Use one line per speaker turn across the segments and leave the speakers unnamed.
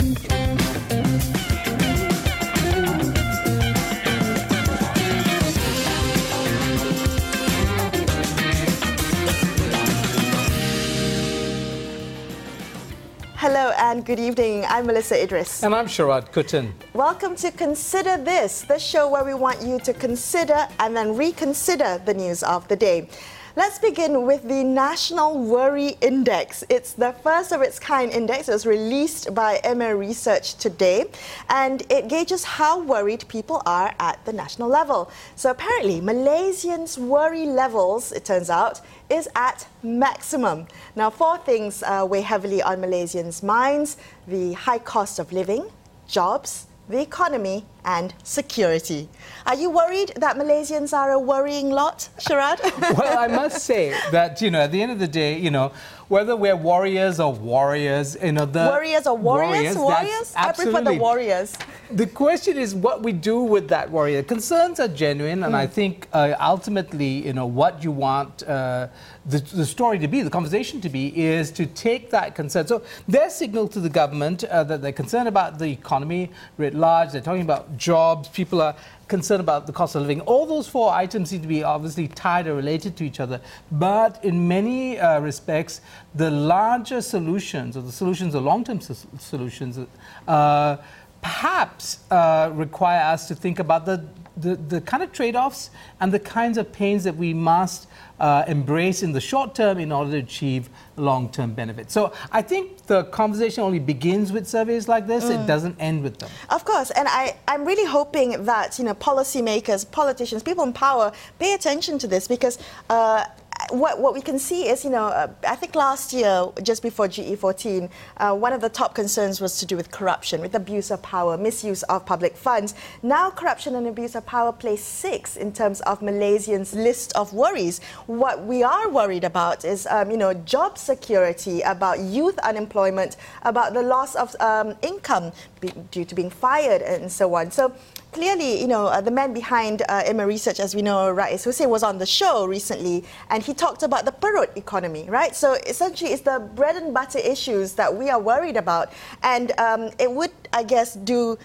Hello and good evening. I'm Melissa Idris.
And I'm Sharad Kuttan.
Welcome to Consider This, the show where we want you to consider and then reconsider the news of the day. Let's begin with the National Worry Index. It's the first of its kind index. It was released by Emir Research today, and it gauges how worried people are at the national level. So apparently, Malaysians' worry levels, it turns out, is at maximum. Now, four things weigh heavily on Malaysians' minds: the high cost of living, jobs, the economy, and security. Are you worried that Malaysians are a worrying lot, Sharad?
Well, I must say that, at the end of the day, whether we're warriors or warriors,
Warriors or warriors? Warriors? I prefer the warriors.
The question is what we do with that warrior. Concerns are genuine, and I think ultimately, what you want the story to be, the conversation to be, is to take that concern. So their signal to the government that they're concerned about the economy writ large, they're talking about jobs, people are concerned about the cost of living. All those four items seem to be obviously tied or related to each other. But in many respects, the larger solutions, or the solutions, the long-term solutions, perhaps require us to think about the kind of trade-offs and the kinds of pains that we must embrace in the short term in order to achieve long-term benefits. So I think the conversation only begins with surveys like this. It doesn't end with them.
Of course, and I'm really hoping that policymakers, politicians, people in power pay attention to this, because what we can see is, I think last year, just before GE14, one of the top concerns was to do with corruption, with abuse of power, misuse of public funds. Now, corruption and abuse of power place 6 in terms of Malaysians' list of worries. What we are worried about is, job security, about youth unemployment, about the loss of income due to being fired, and so on. So clearly, the man behind Emir Research, as we know, Rais Hussein, was on the show recently, and he talked about the perut economy, right? So essentially, it's the bread and butter issues that we are worried about, and it would, I guess,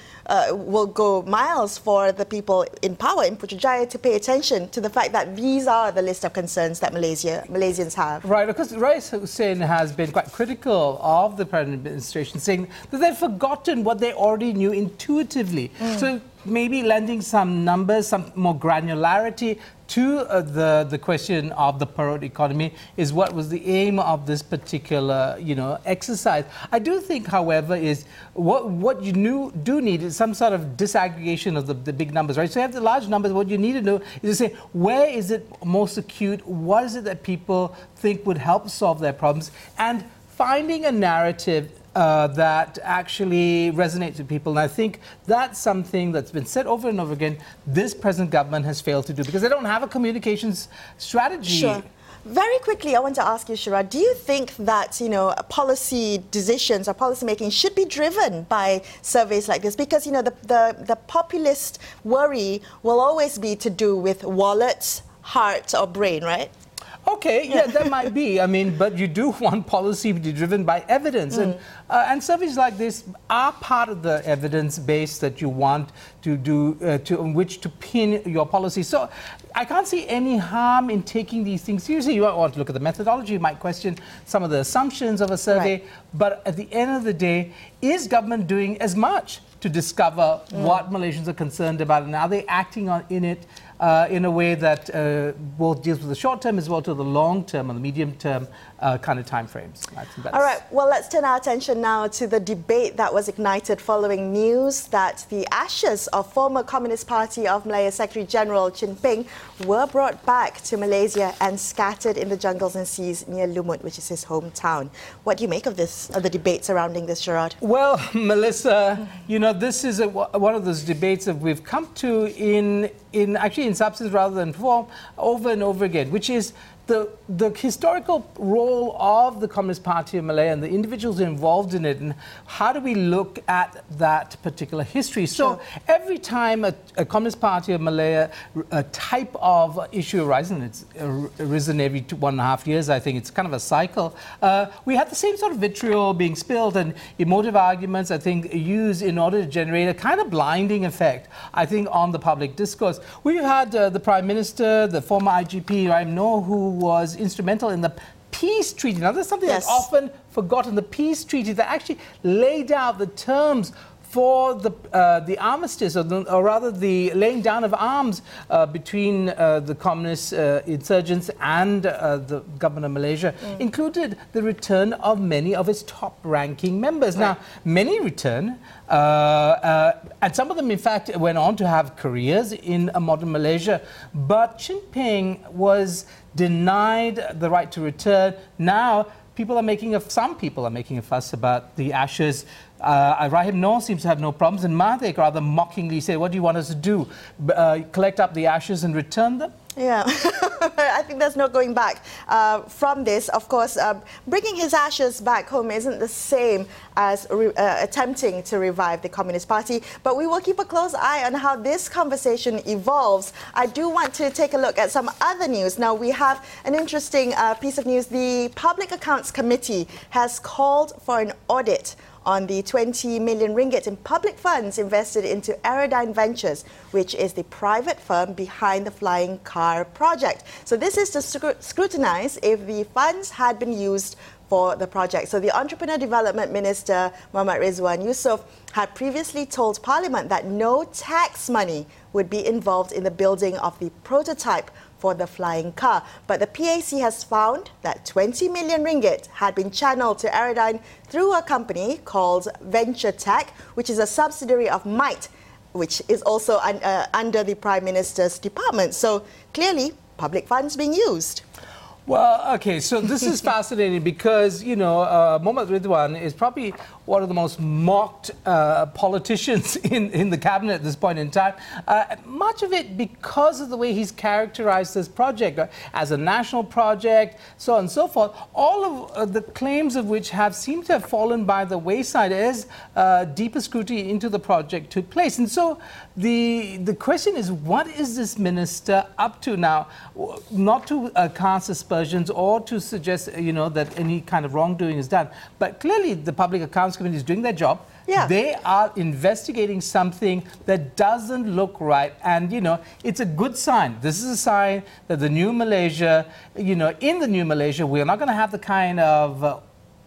will go miles for the people in power in Putrajaya to pay attention to the fact that these are the list of concerns that Malaysians have.
Right, because Rais Hussein has been quite critical of the present administration, saying that they've forgotten what they already knew intuitively. So maybe lending some numbers, some more granularity to the question of the perut economy is what was the aim of this particular, exercise. I do think, however, is what you do need is some sort of disaggregation of the big numbers, right? So you have the large numbers. What you need to know is to say, where is it most acute? What is it that people think would help solve their problems? And finding a narrative that actually resonates with people. And I think that's something that's been said over and over again. This present government has failed to do because they don't have a communications strategy.
Sure. Very quickly, I want to ask you, Sharad, do you think that, policy decisions or policy making should be driven by surveys like this? Because, the populist worry will always be to do with wallets, heart, or brain, right?
Okay, yeah, that might be. But you do want policy to be driven by evidence. And surveys like this are part of the evidence base that you want to do, on which to pin your policy. So I can't see any harm in taking these things seriously. You might want to look at the methodology. You might question some of the assumptions of a survey. Right. But at the end of the day, is government doing as much to discover what Malaysians are concerned about, and are they acting in it in a way that both deals with the short term as well to the long term and the medium term kind of time frames?
All right, well, let's turn our attention now to the debate that was ignited following news that the ashes of former Communist Party of Malaya Secretary General Chin Peng were brought back to Malaysia and scattered in the jungles and seas near Lumut, which is his hometown. What do you make of this, of the debate surrounding this, Sharad?
Well, Melissa, this is one of those debates that we've come to in substance rather than form over and over again, which is the historical role of the Communist Party of Malaya and the individuals involved in it, and how do we look at that particular history? So every time a Communist Party of Malaya type of issue arises, and it's arisen every 1.5 years, I think it's kind of a cycle, we have the same sort of vitriol being spilled and emotive arguments, I think, used in order to generate a kind of blinding effect, I think, on the public discourse. We've had the Prime Minister, the former IGP, Rahim Noor, who was instrumental in the peace treaty. Now, there's something that's often forgotten. The peace treaty that actually laid out the terms for the armistice, or rather the laying down of arms between the communist insurgents and the government of Malaysia, included the return of many of its top-ranking members. Now, many returned, and some of them, in fact, went on to have careers in modern Malaysia, but Jinping was denied the right to return. Now, some people are making a fuss about the ashes. Rahim Noor seems to have no problems, and Mahathir rather mockingly said, what do you want us to do? Collect up the ashes and return them?
Yeah, I think there's no going back from this. Of course, bringing his ashes back home isn't the same as attempting to revive the Communist Party, but we will keep a close eye on how this conversation evolves. I do want to take a look at some other news. Now, we have an interesting piece of news. The Public Accounts Committee has called for an audit on the 20 million ringgit in public funds invested into Aerodyne Ventures, which is the private firm behind the flying car project. So this is to scrutinize if the funds had been used for the project. So the Entrepreneur Development Minister, Mohammad Rizwan Yusof, had previously told Parliament that no tax money would be involved in the building of the prototype for the flying car. But the PAC has found that 20 million ringgit had been channeled to Aerodyne through a company called Venture Tech, which is a subsidiary of MITE, which is also under the Prime Minister's department. So clearly, public funds being used.
Well, okay, so this is fascinating because, you know, Mohammad Ridwan is probably one of the most mocked politicians in the cabinet at this point in time. Much of it because of the way he's characterized this project as a national project, so on and so forth. All of the claims of which seemed to have fallen by the wayside as deeper scrutiny into the project took place. And so the question is, what is this minister up to now? Not to cast aspersions or to suggest, you know, that any kind of wrongdoing is done, but clearly the Public Accounts Committee is doing their job. Yeah. They are investigating something that doesn't look right, and, you know, it's a good sign. This is a sign that the new Malaysia, you know, in the new Malaysia, we're not going to have the kind of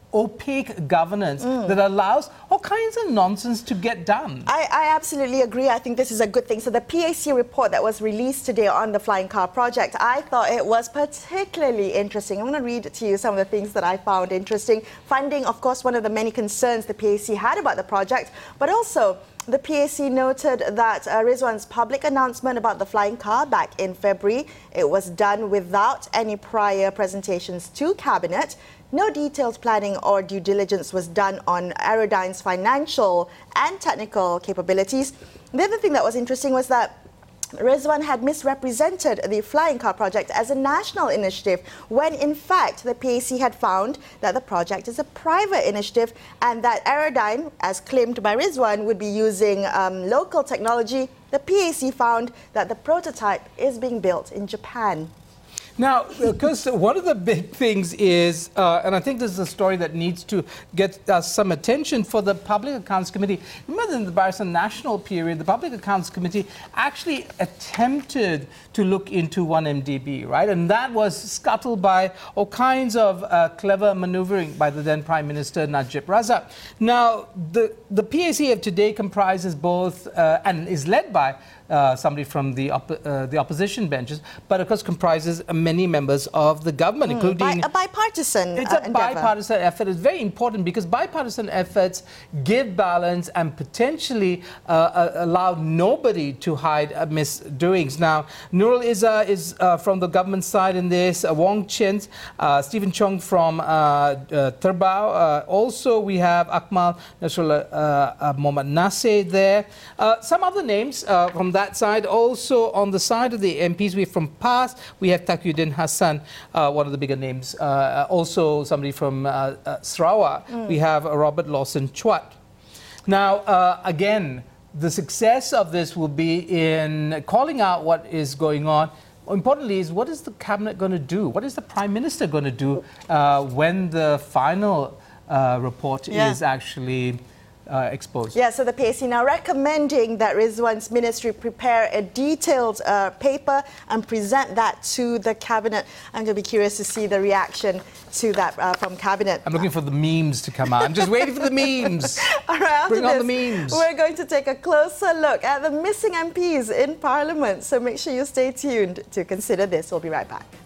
opaque governance that allows all kinds of nonsense to get done.
I absolutely agree. I think this is a good thing. So the PAC report that was released today on the flying car project, I thought it was particularly interesting. I'm going to read to you some of the things that I found interesting. Funding, of course, one of the many concerns the PAC had about the project, but also the PAC noted that Rizwan's public announcement about the flying car back in February, it was done without any prior presentations to Cabinet. No detailed planning or due diligence was done on Aerodyne's financial and technical capabilities. The other thing that was interesting was that Rizwan had misrepresented the flying car project as a national initiative when, in fact, the PAC had found that the project is a private initiative and that Aerodyne, as claimed by Rizwan, would be using local technology. The PAC found that the prototype is being built in Japan.
Now, because one of the big things is, and I think this is a story that needs to get some attention for the Public Accounts Committee. Remember, in the Barisan Nasional period, the Public Accounts Committee actually attempted to look into 1MDB, right? And that was scuttled by all kinds of clever maneuvering by the then Prime Minister Najib Razak. Now, the PAC of today comprises both, and is led by somebody from the opposition benches, but of course comprises many members of the government, including
a bipartisan
It's a bipartisan effort. It's very important because bipartisan efforts give balance and potentially allow nobody to hide misdoings. Now, Nurul Izzah is from the government side in this, Wong Chen, Stephen Chong from Terbau. Also, we have Akmal Nasrullah Mohammad Nasir there. Some other names from that side. Also, on the side of the MPs, we have from PAS, we have Taqiyuddin Hassan, one of the bigger names. Also, somebody from Sarawak, we have Robert Lawson Chhuat. Now, again, the success of this will be in calling out what is going on. Importantly, is what is the cabinet going to do? What is the Prime Minister going to do when the final report is actually exposed?
Yeah, so the PAC now recommending that Rizwan's ministry prepare a detailed paper and present that to the cabinet. I'm going to be curious to see the reaction to that from cabinet.
I'm looking for the memes to come out. I'm just waiting for the memes.
All right,
Bring on the memes.
We're going to take a closer look at the missing MPs in Parliament. So make sure you stay tuned to consider this. We'll be right back.